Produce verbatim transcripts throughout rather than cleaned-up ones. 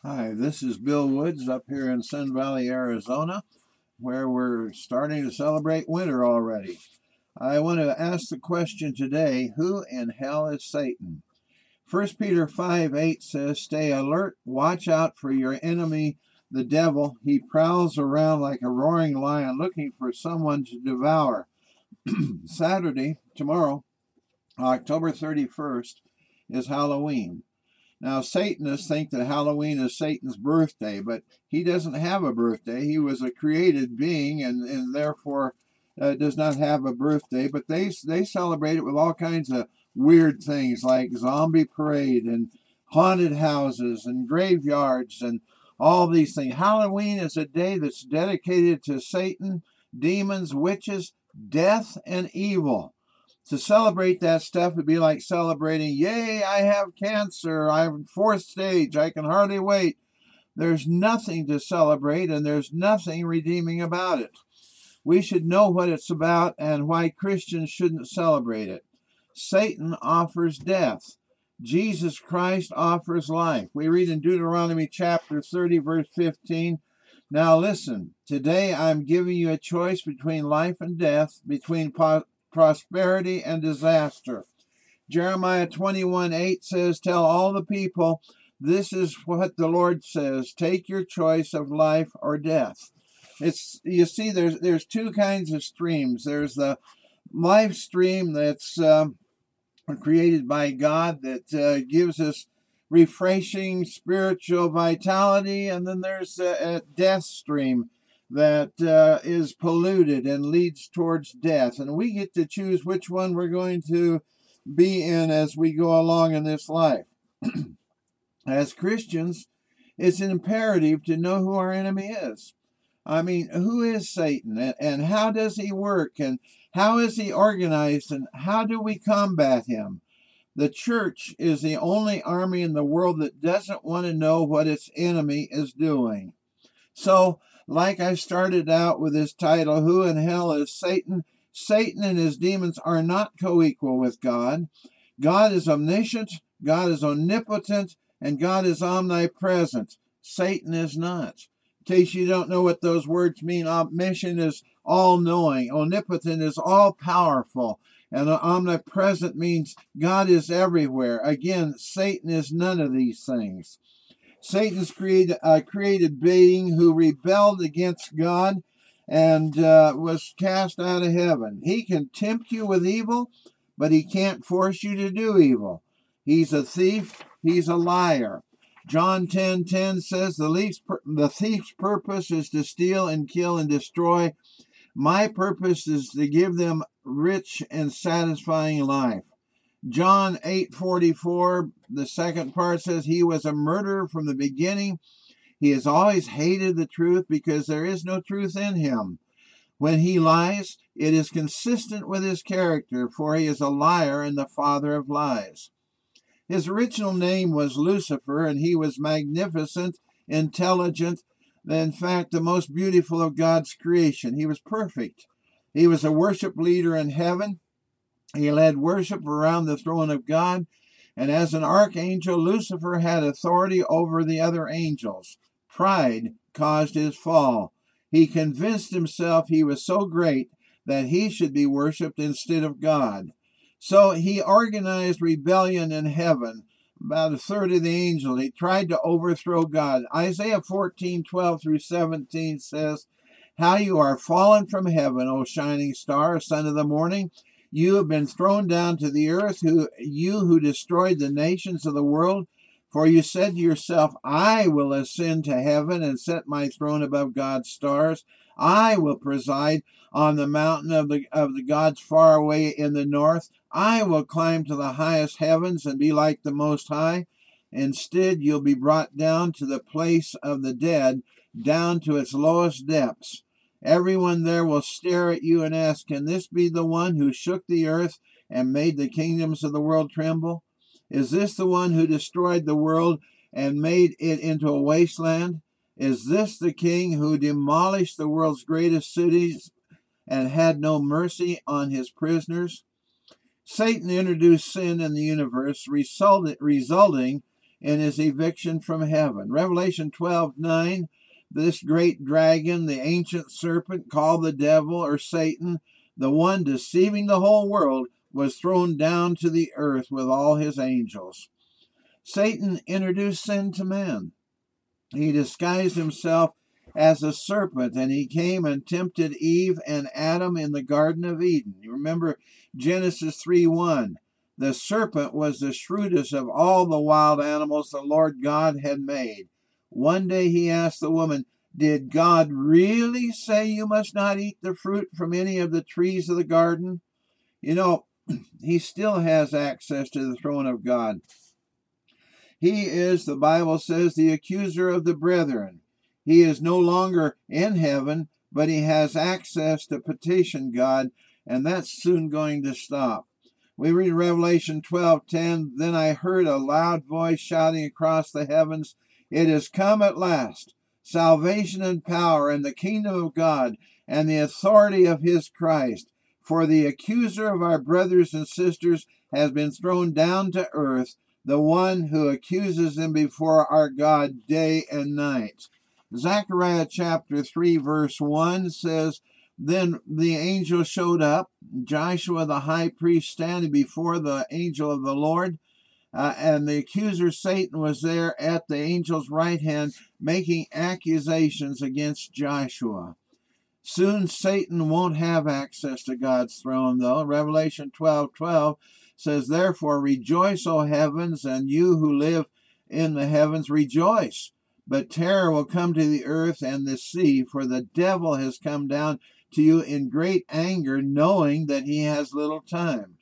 Hi, this is Bill Woods up here in Sun Valley, Arizona, where we're starting to celebrate winter already. I want to ask the question today, who in hell is Satan? First Peter five eight says, "Stay alert, watch out for your enemy, the devil. He prowls around like a roaring lion looking for someone to devour." Saturday, tomorrow, October thirty-first, is Halloween. Now, Satanists think that Halloween is Satan's birthday, but he doesn't have a birthday. He was a created being and, and therefore uh, does not have a birthday. But they, they celebrate it with all kinds of weird things like zombie parade and haunted houses and graveyards and all these things. Halloween is a day that's dedicated to Satan, demons, witches, death, and evil. To celebrate that stuff would be like celebrating, yay, I have cancer, I'm fourth stage, I can hardly wait. There's nothing to celebrate and there's nothing redeeming about it. We should know what it's about and why Christians shouldn't celebrate it. Satan offers death. Jesus Christ offers life. We read in Deuteronomy chapter thirty, verse fifteen, "Now listen, today I'm giving you a choice between life and death, between po- prosperity and disaster." Jeremiah twenty-one eight says, "Tell all the people, this is what the Lord says, take your choice of life or death." It's, you see, there's there's two kinds of streams. There's the life stream that's um, created by God that uh, gives us refreshing spiritual vitality, and then there's a, a death stream that uh, is polluted and leads towards death. And we get to choose which one we're going to be in as we go along in this life. As Christians, it's imperative to know who our enemy is. I mean, who is Satan and, and how does he work and how is he organized and how do we combat him? The church is the only army in the world that doesn't want to know what its enemy is doing. So, like I started out with this title, Who in Hell is Satan? Satan and his demons are not co-equal with God. God is omniscient, God is omnipotent, and God is omnipresent. Satan is not. In case you don't know what those words mean, omniscient is all-knowing, omnipotent is all-powerful, and omnipresent means God is everywhere. Again, Satan is none of these things. Satan's created a created being who rebelled against God and uh, was cast out of heaven. He can tempt you with evil, but he can't force you to do evil. He's a thief. He's a liar. John ten ten says, the, least, the thief's purpose is to steal and kill and destroy. My purpose is to give them rich and satisfying life. John eight forty-four, the second part says, he was a murderer from the beginning. He has always hated the truth because there is no truth in him. When he lies, it is consistent with his character, for he is a liar and the father of lies. His original name was Lucifer, and he was magnificent, intelligent, in fact, the most beautiful of God's creation. He was perfect. He was a worship leader in heaven. He led worship around the throne of God, and as an archangel, Lucifer had authority over the other angels. Pride caused his fall. He convinced himself he was so great that he should be worshipped instead of God. So he organized rebellion in heaven. About a third of the angels, he tried to overthrow God. Isaiah fourteen twelve through seventeen says, "How you are fallen from heaven, O shining star, son of the morning. You have been thrown down to the earth, who you who destroyed the nations of the world. For you said to yourself, I will ascend to heaven and set my throne above God's stars. I will preside on the mountain of the of the gods far away in the north. I will climb to the highest heavens and be like the Most High. Instead, you'll be brought down to the place of the dead, down to its lowest depths. Everyone there will stare at you and ask, can this be the one who shook the earth and made the kingdoms of the world tremble? Is this the one who destroyed the world and made it into a wasteland? Is this the king who demolished the world's greatest cities and had no mercy on his prisoners?" Satan introduced sin in the universe, resulting in his eviction from heaven. Revelation twelve nine, this great dragon, the ancient serpent called the devil or Satan, the one deceiving the whole world, was thrown down to the earth with all his angels. Satan introduced sin to man. He disguised himself as a serpent, and he came and tempted Eve and Adam in the Garden of Eden. You remember Genesis three one. The serpent was the shrewdest of all the wild animals the Lord God had made. One day he asked the woman, "Did God really say you must not eat the fruit from any of the trees of the garden?" You know, he still has access to the throne of God. He is, the Bible says, the accuser of the brethren. He is no longer in heaven, but he has access to petition God, and that's soon going to stop. We read Revelation twelve ten, "Then I heard a loud voice shouting across the heavens, 'It has come at last, salvation and power and the kingdom of God and the authority of his Christ. For the accuser of our brothers and sisters has been thrown down to earth, the one who accuses them before our God day and night.'" Zechariah chapter three verse one says, "Then the angel showed up, Joshua the high priest standing before the angel of the Lord, uh, and the accuser Satan was there at the angel's right hand making accusations against Joshua." Soon Satan won't have access to God's throne, though. Revelation twelve twelve says, "Therefore rejoice, O heavens, and you who live in the heavens, rejoice. But terror will come to the earth and the sea, for the devil has come down to you in great anger, knowing that he has little time."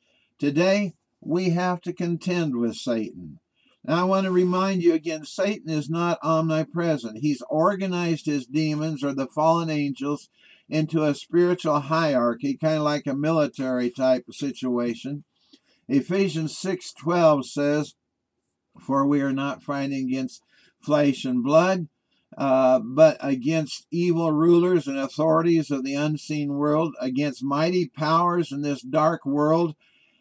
Today, we have to contend with Satan. Now, I want to remind you again, Satan is not omnipresent. He's organized his demons, or the fallen angels, into a spiritual hierarchy, kind of like a military type of situation. Ephesians six twelve says, "For we are not fighting against flesh and blood, uh, but against evil rulers and authorities of the unseen world, against mighty powers in this dark world,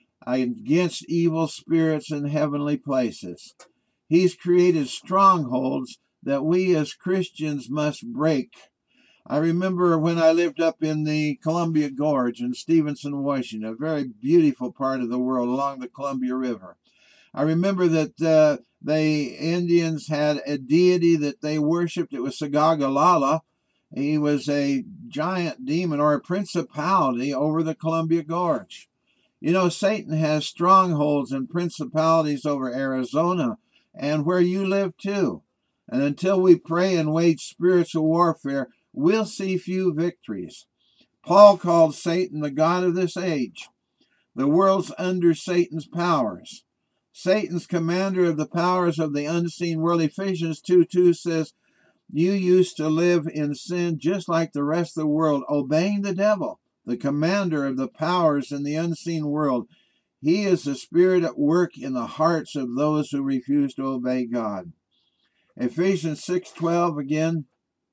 against evil spirits in heavenly places." He's created strongholds that we as Christians must break. I remember when I lived up in the Columbia Gorge in Stevenson, Washington, a very beautiful part of the world along the Columbia River. I remember that uh, the Indians had a deity that they worshipped. It was Sagagalala. He was a giant demon or a principality over the Columbia Gorge. You know, Satan has strongholds and principalities over Arizona and where you live too. And until we pray and wage spiritual warfare, we'll see few victories. Paul called Satan the god of this age. The world's under Satan's powers. Satan's commander of the powers of the unseen world. Ephesians two two says, "You used to live in sin just like the rest of the world, obeying the devil, the commander of the powers in the unseen world. He is the spirit at work in the hearts of those who refuse to obey God." Ephesians six twelve again,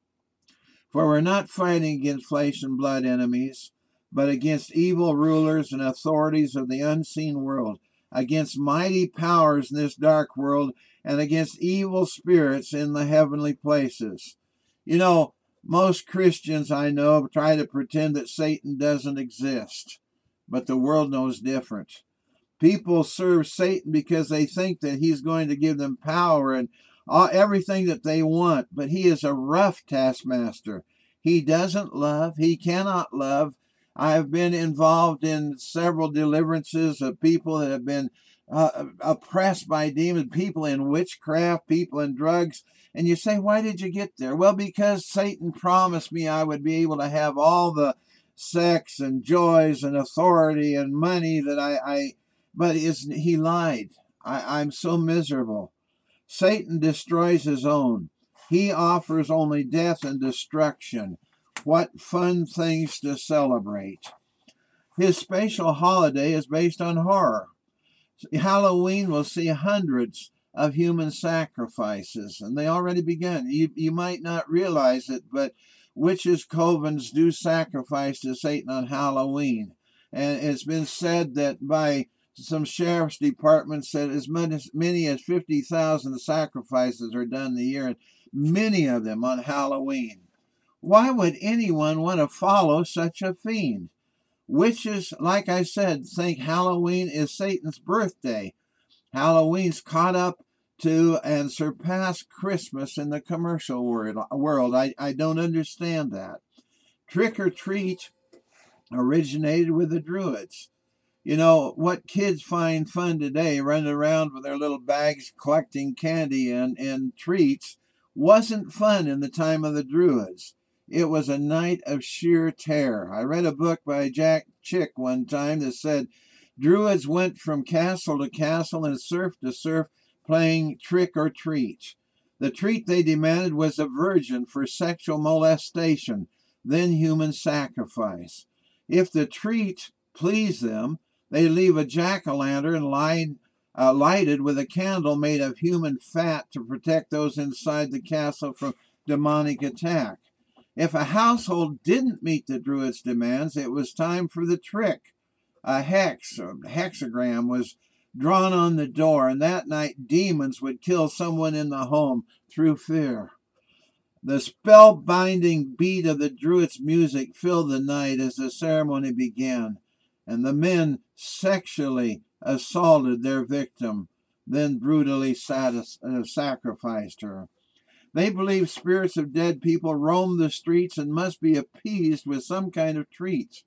"For we're not fighting against flesh and blood enemies, but against evil rulers and authorities of the unseen world, against mighty powers in this dark world, and against evil spirits in the heavenly places." You know, most Christians I know try to pretend that Satan doesn't exist, but the world knows different. People serve Satan because they think that he's going to give them power and uh, everything that they want, but he is a rough taskmaster. He doesn't love. He cannot love. I've been involved in several deliverances of people that have been uh, oppressed by demons, people in witchcraft, people in drugs. And you say, why did you get there? Well, because Satan promised me I would be able to have all the sex and joys and authority and money that I, I but is, he lied. I, I'm so miserable. Satan destroys his own. He offers only death and destruction. What fun things to celebrate. His special holiday is based on horror. Halloween will see hundreds of human sacrifices, and they already begun. You, you might not realize it, but witches' covens do sacrifice to Satan on Halloween. And it's been said that by some sheriff's departments said as many as fifty thousand sacrifices are done in a year, and many of them on Halloween. Why would anyone want to follow such a fiend? Witches, like I said, think Halloween is Satan's birthday. Halloween's caught up to and surpassed Christmas in the commercial world. I, I don't understand that. Trick or treat originated with the Druids. You know, what kids find fun today, running around with their little bags collecting candy and, and treats, wasn't fun in the time of the Druids. It was a night of sheer terror. I read a book by Jack Chick one time that said Druids went from castle to castle and surf to surf playing trick or treat. The treat they demanded was a virgin for sexual molestation, then human sacrifice. If the treat pleased them, they leave a jack-o'-lantern light, uh, lighted with a candle made of human fat to protect those inside the castle from demonic attack. If a household didn't meet the Druids' demands, it was time for the trick. A hex, or hexagram, was drawn on the door, and that night demons would kill someone in the home through fear. The spellbinding beat of the Druids' music filled the night as the ceremony began, and the men sexually assaulted their victim, then brutally satis- uh, sacrificed her. They believed spirits of dead people roamed the streets and must be appeased with some kind of treat.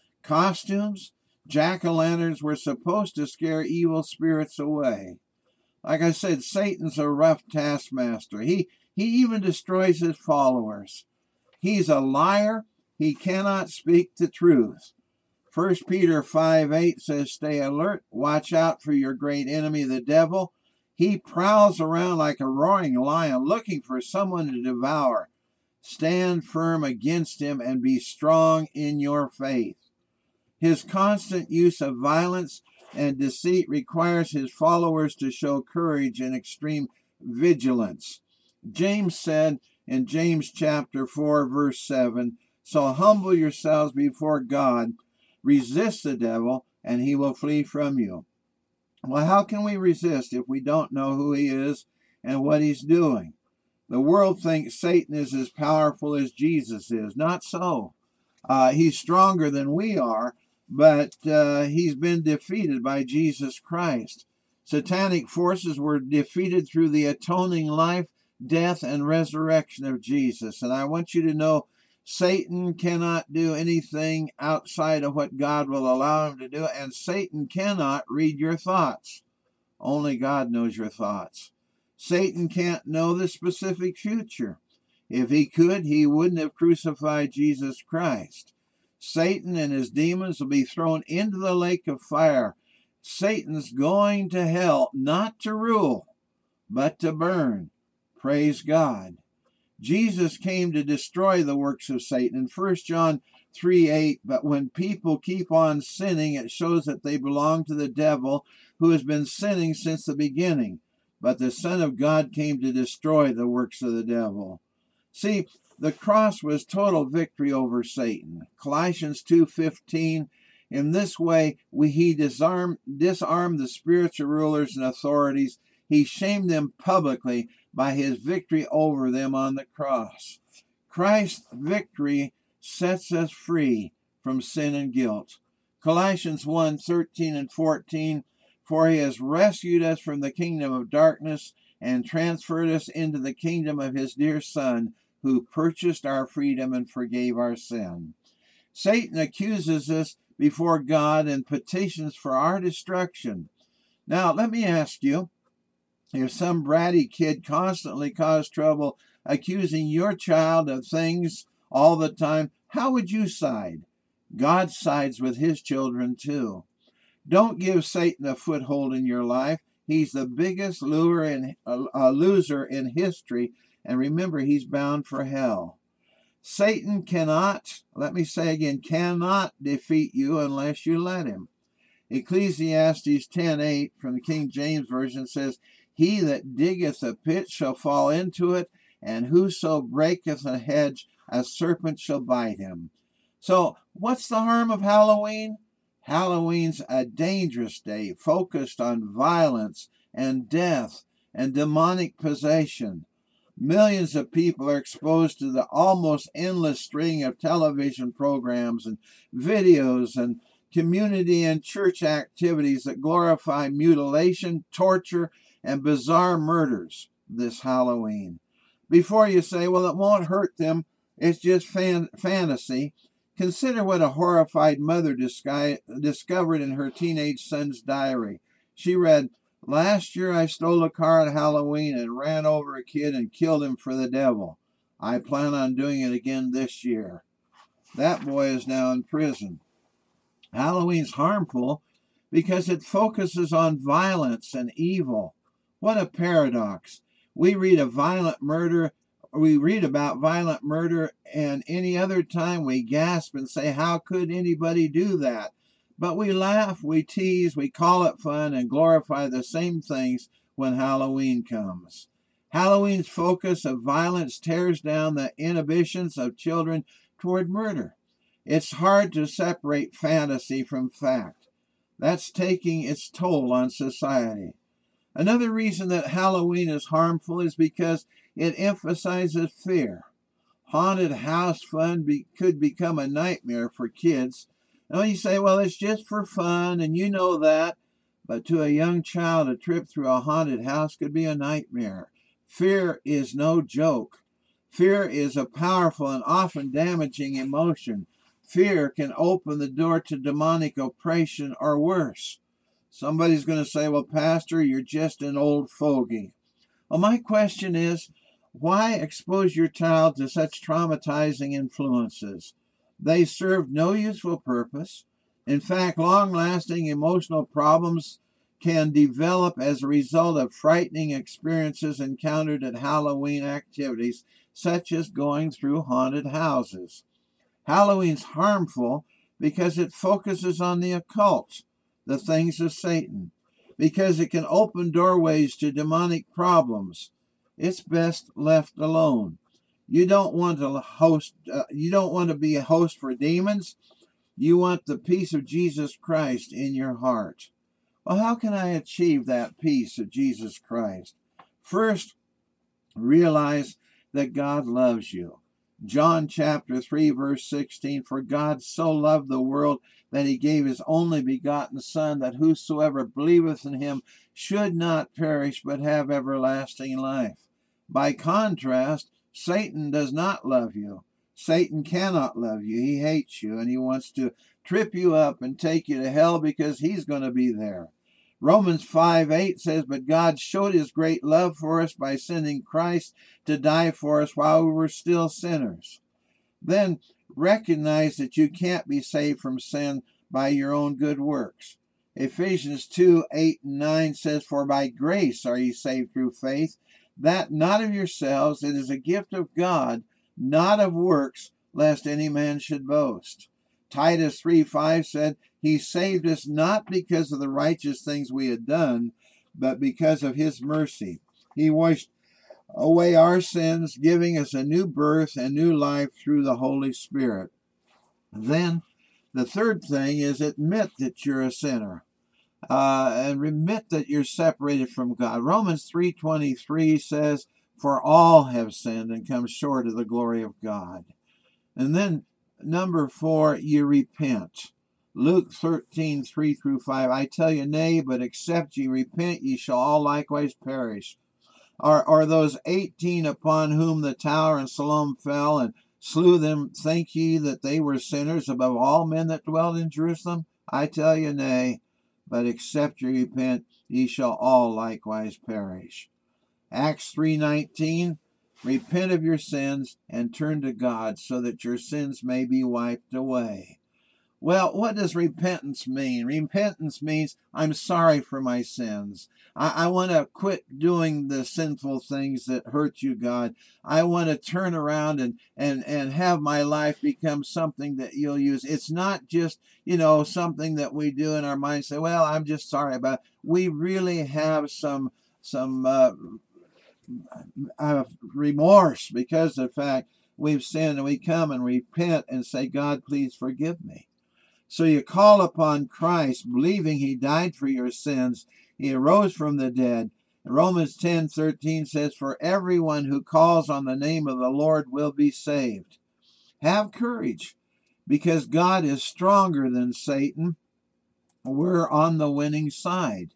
Costumes, jack-o'-lanterns were supposed to scare evil spirits away. Like I said, Satan's a rough taskmaster. He, he even destroys his followers. He's a liar. He cannot speak the truth. First Peter five eight says, stay alert, watch out for your great enemy, the devil. He prowls around like a roaring lion, looking for someone to devour. Stand firm against him and be strong in your faith. His constant use of violence and deceit requires his followers to show courage and extreme vigilance. James said in James chapter four, verse seven, so humble yourselves before God, resist the devil, and he will flee from you. Well, how can we resist if we don't know who he is and what he's doing? The world thinks Satan is as powerful as Jesus is. Not so. Uh, he's stronger than we are, but uh, he's been defeated by Jesus Christ. Satanic forces were defeated through the atoning life, death, and resurrection of Jesus. And I want you to know Satan cannot do anything outside of what God will allow him to do, and Satan cannot read your thoughts. Only God knows your thoughts. Satan can't know the specific future. If he could, he wouldn't have crucified Jesus Christ. Satan and his demons will be thrown into the lake of fire. Satan's going to hell, not to rule, but to burn. Praise God. Jesus came to destroy the works of Satan. In First John three eight, but when people keep on sinning, it shows that they belong to the devil, who has been sinning since the beginning. But the Son of God came to destroy the works of the devil. See, the cross was total victory over Satan. Colossians two fifteen, in this way we, he disarmed, disarmed the spiritual rulers and authorities. He shamed them publicly by his victory over them on the cross. Christ's victory sets us free from sin and guilt. Colossians one thirteen and fourteen, for he has rescued us from the kingdom of darkness and transferred us into the kingdom of his dear Son, who purchased our freedom and forgave our sin. Satan accuses us before God and petitions for our destruction. Now, let me ask you, if some bratty kid constantly caused trouble accusing your child of things all the time, how would you side? God sides with his children too. Don't give Satan a foothold in your life. He's the biggest lure in, uh, loser in history, and remember, he's bound for hell. Satan cannot, let me say again, cannot defeat you unless you let him. Ecclesiastes ten eight from the King James Version says, he that diggeth a pit shall fall into it, and whoso breaketh a hedge, a serpent shall bite him. So, what's the harm of Halloween? Halloween's a dangerous day focused on violence and death and demonic possession. Millions of people are exposed to the almost endless string of television programs and videos and community and church activities that glorify mutilation, torture, and bizarre murders this Halloween. Before you say, well, it won't hurt them, it's just fan- fantasy, consider what a horrified mother disguise- discovered in her teenage son's diary. She read, "Last year I stole a car at Halloween and ran over a kid and killed him for the devil. I plan on doing it again this year." That boy is now in prison. Halloween's harmful because it focuses on violence and evil. What a paradox. We read a violent murder, we read about violent murder, and any other time we gasp and say, how could anybody do that? But we laugh, we tease, we call it fun, and glorify the same things when Halloween comes. Halloween's focus of violence tears down the inhibitions of children toward murder. It's hard to separate fantasy from fact. That's taking its toll on society. Another reason that Halloween is harmful is because it emphasizes fear. Haunted house fun be, could become a nightmare for kids. Now you say, well, it's just for fun, and you know that. But to a young child, a trip through a haunted house could be a nightmare. Fear is no joke. Fear is a powerful and often damaging emotion. Fear can open the door to demonic oppression or worse. Somebody's going to say, well, Pastor, you're just an old fogey. Well, my question is, why expose your child to such traumatizing influences? They serve no useful purpose. In fact, long-lasting emotional problems can develop as a result of frightening experiences encountered at Halloween activities, such as going through haunted houses. Halloween's harmful because it focuses on the occult, the things of Satan, because it can open doorways to demonic problems. It's best left alone. You don't want to host. Uh, you don't want to be a host for demons. You want the peace of Jesus Christ in your heart. Well, how can I achieve that peace of Jesus Christ? First, realize that God loves you. John chapter three, verse sixteen, "For God so loved the world that he gave his only begotten Son, that whosoever believeth in him should not perish, but have everlasting life." By contrast, Satan does not love you. Satan cannot love you. He hates you, and he wants to trip you up and take you to hell because he's going to be there. Romans five eight says, "But God showed his great love for us by sending Christ to die for us while we were still sinners." Then recognize that you can't be saved from sin by your own good works. Ephesians two eight and nine says, "For by grace are ye saved through faith, that not of yourselves, it is a gift of God, not of works, lest any man should boast." Titus three five said, "He saved us not because of the righteous things we had done, but because of his mercy. He washed away our sins, giving us a new birth and new life through the Holy Spirit." Then the third thing is admit that you're a sinner. Uh, and admit that you're separated from God. Romans three twenty-three says, "For all have sinned and come short of the glory of God." And then number four, you repent. Luke thirteen three through five, "I tell you, nay, but except ye repent, ye shall all likewise perish." Are, are those eighteen upon whom the tower in Siloam fell and slew them, think ye that they were sinners above all men that dwelt in Jerusalem? I tell you, nay, but except ye repent, ye shall all likewise perish. Acts three nineteen, "Repent of your sins and turn to God so that your sins may be wiped away." Well, what does repentance mean? Repentance means I'm sorry for my sins. I, I want to quit doing the sinful things that hurt you, God. I want to turn around and, and, and have my life become something that you'll use. It's not just, you know, something that we do in our mind, say, well, I'm just sorry about it. We really have some, some uh, uh, remorse because of the fact we've sinned, and we come and repent and say, God, please forgive me. So you call upon Christ, believing he died for your sins. He arose from the dead. Romans ten thirteen says, for everyone who calls on the name of the Lord will be saved. Have courage, because God is stronger than Satan. We're on the winning side.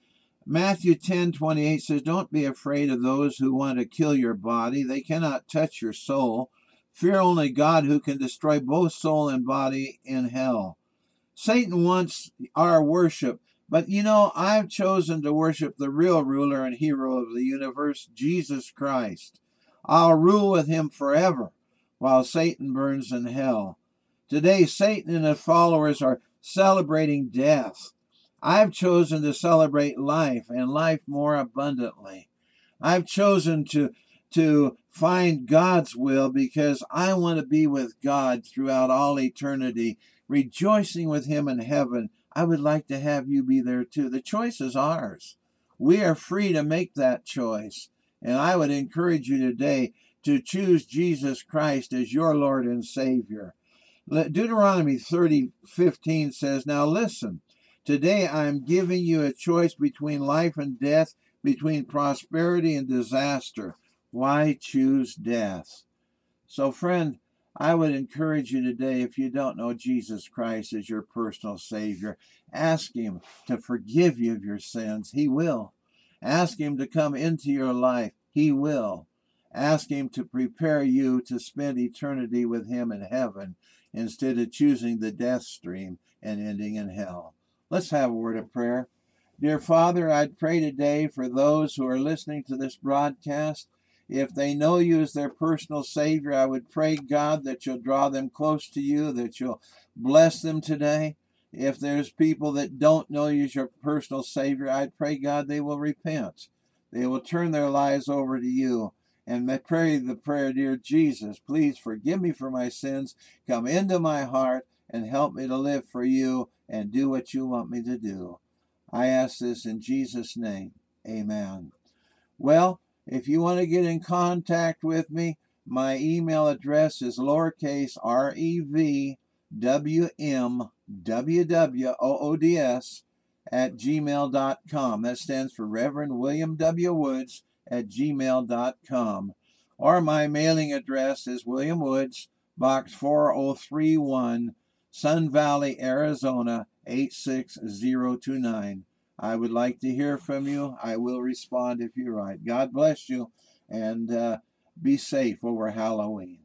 Matthew ten twenty-eight says, don't be afraid of those who want to kill your body. They cannot touch your soul. Fear only God, who can destroy both soul and body in hell. Satan wants our worship, but you know, I've chosen to worship the real ruler and hero of the universe, Jesus Christ. I'll rule with him forever while Satan burns in hell. Today, Satan and his followers are celebrating death. I've chosen to celebrate life, and life more abundantly. I've chosen to, to find God's will because I want to be with God throughout all eternity, rejoicing with him in heaven. I would like to have you be there too. The choice is ours. We are free to make that choice. And I would encourage you today to choose Jesus Christ as your Lord and Savior. Deuteronomy thirty fifteen says, now listen, today I am giving you a choice between life and death, between prosperity and disaster. Why choose death? So, friend, I would encourage you today, if you don't know Jesus Christ as your personal Savior, ask him to forgive you of your sins. He will. Ask him to come into your life. He will. Ask him to prepare you to spend eternity with him in heaven instead of choosing the death stream and ending in hell. Let's have a word of prayer. Dear Father, I'd pray today for those who are listening to this broadcast. If they know you as their personal Savior, I would pray, God, that you'll draw them close to you, that you'll bless them today. If there's people that don't know you as your personal Savior, I'd pray, God, they will repent. They will turn their lives over to you. And I pray the prayer, dear Jesus, please forgive me for my sins, come into my heart, and help me to live for you and do what you want me to do. I ask this in Jesus' name. Amen. Well, if you want to get in contact with me, my email address is lowercase r e v w m w w o o d s at gmail dot com. That stands for Reverend William W. Woods at gmail dot com. Or my mailing address is William Woods, Box four oh three one, Sun Valley, Arizona eight six zero two nine. I would like to hear from you. I will respond if you write. God bless you, and uh, be safe over Halloween.